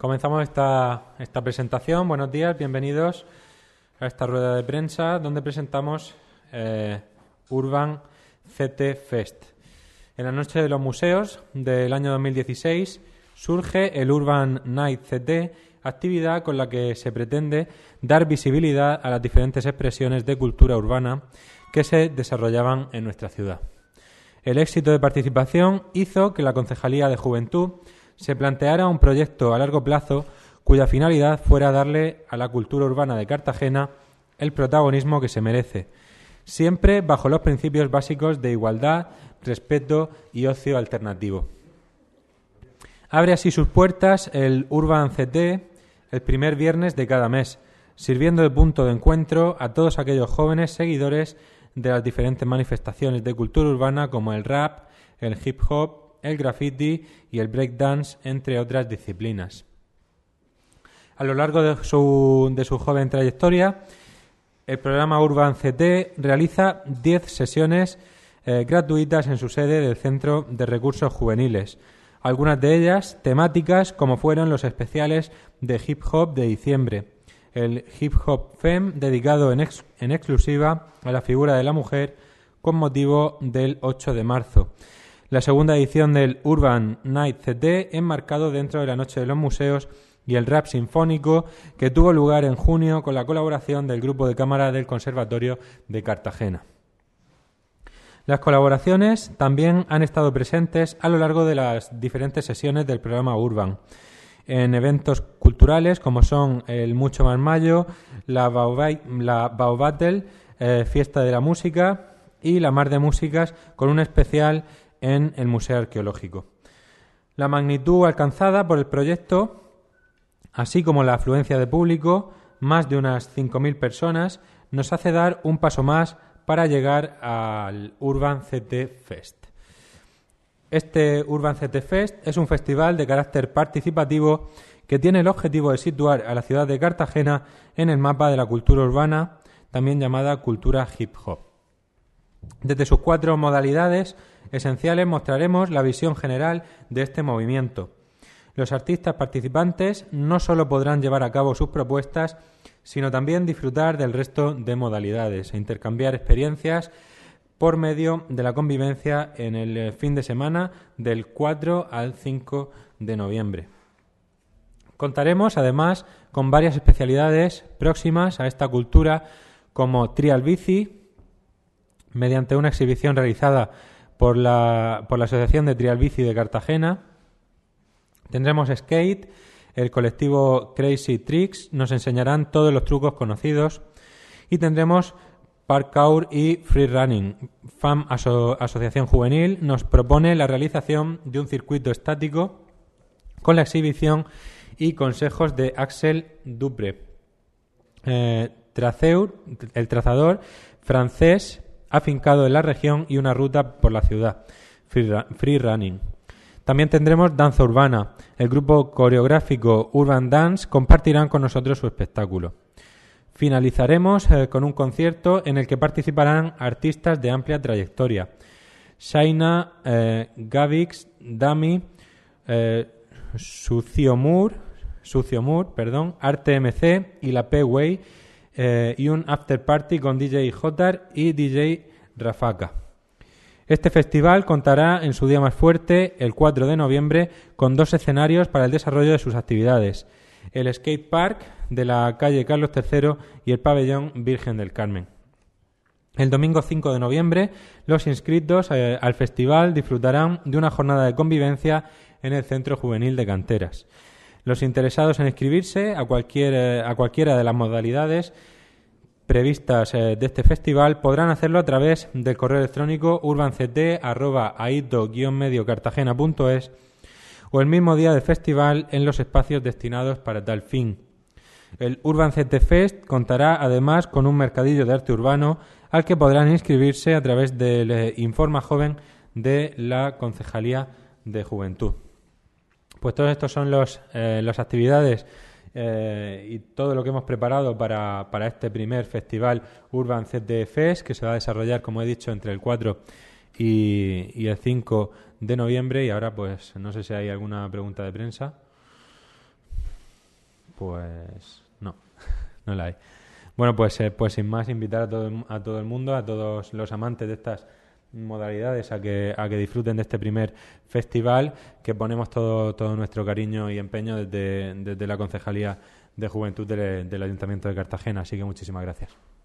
Comenzamos esta presentación. Buenos días, bienvenidos a esta rueda de prensa donde presentamos Urban CT Fest. En la noche de los museos del año 2016 surge el Urban Night CT, actividad con la que se pretende dar visibilidad a las diferentes expresiones de cultura urbana que se desarrollaban en nuestra ciudad. El éxito de participación hizo que la Concejalía de Juventud se planteara un proyecto a largo plazo cuya finalidad fuera darle a la cultura urbana de Cartagena el protagonismo que se merece, siempre bajo los principios básicos de igualdad, respeto y ocio alternativo. Abre así sus puertas el Urban CT el primer viernes de cada mes, sirviendo de punto de encuentro a todos aquellos jóvenes seguidores de las diferentes manifestaciones de cultura urbana como el rap, el hip hop, el graffiti y el breakdance, entre otras disciplinas. A lo largo de su joven trayectoria, el programa Urban CT realiza 10 sesiones gratuitas en su sede del Centro de Recursos Juveniles, algunas de ellas temáticas como fueron los especiales de hip hop de diciembre, el Hip Hop Fem dedicado en exclusiva a la figura de la mujer con motivo del 8 de marzo, la segunda edición del Urban Night CT enmarcado dentro de la Noche de los Museos y el rap sinfónico que tuvo lugar en junio con la colaboración del Grupo de Cámara del Conservatorio de Cartagena. Las colaboraciones también han estado presentes a lo largo de las diferentes sesiones del programa Urban, en eventos culturales como son el Mucho Más Mayo, la Bao Battle, Fiesta de la Música y la Mar de Músicas, con un especial en el Museo Arqueológico. La magnitud alcanzada por el proyecto, así como la afluencia de público, más de unas 5.000 personas, nos hace dar un paso más para llegar al Urban CT Fest. Este Urban CT Fest es un festival de carácter participativo que tiene el objetivo de situar a la ciudad de Cartagena en el mapa de la cultura urbana, también llamada cultura hip hop. Desde sus 4 modalidades esenciales mostraremos la visión general de este movimiento. Los artistas participantes no solo podrán llevar a cabo sus propuestas, sino también disfrutar del resto de modalidades e intercambiar experiencias por medio de la convivencia en el fin de semana del 4 al 5 de noviembre. Contaremos además con varias especialidades próximas a esta cultura como trial bici, mediante una exhibición realizada por la Asociación de Trial Bici de Cartagena. Tendremos skate, el colectivo Crazy Tricks nos enseñarán todos los trucos conocidos y tendremos parkour y free running. FAM Asociación Juvenil nos propone la realización de un circuito estático con la exhibición y consejos de Axel Dupré. Traceur, el trazador francés afincado en la región y una ruta por la ciudad, free running. También tendremos danza urbana. El grupo coreográfico Urban Dance compartirán con nosotros su espectáculo. Finalizaremos con un concierto en el que participarán artistas de amplia trayectoria. Shaina, Gavix, Dami, Suciomur, Arte MC y la P-Way, y un after party con DJ Jotar y DJ Rafaka. Este festival contará en su día más fuerte, el 4 de noviembre, con 2 escenarios para el desarrollo de sus actividades: el skate park de la calle Carlos III y el pabellón Virgen del Carmen. El domingo 5 de noviembre, los inscritos al festival disfrutarán de una jornada de convivencia en el Centro Juvenil de Canteras. Los interesados en inscribirse a cualquiera de las modalidades previstas de este festival podrán hacerlo a través del correo electrónico urbanct@aito-mediocartagena.es o el mismo día del festival en los espacios destinados para tal fin. El Urban CT Fest contará además con un mercadillo de arte urbano al que podrán inscribirse a través del Informa Joven de la Concejalía de Juventud. Pues todos estos son las actividades y todo lo que hemos preparado para este primer festival Urban CT Fest, que se va a desarrollar, como he dicho, entre el 4 y el 5 de noviembre. Y ahora, pues, no sé si hay alguna pregunta de prensa. Pues no, no la hay. Bueno, pues sin más, invitar a todo el mundo, a todos los amantes de estas modalidades a que disfruten de este primer festival, que ponemos todo nuestro cariño y empeño desde la Concejalía de Juventud del Ayuntamiento de Cartagena. Así que muchísimas gracias.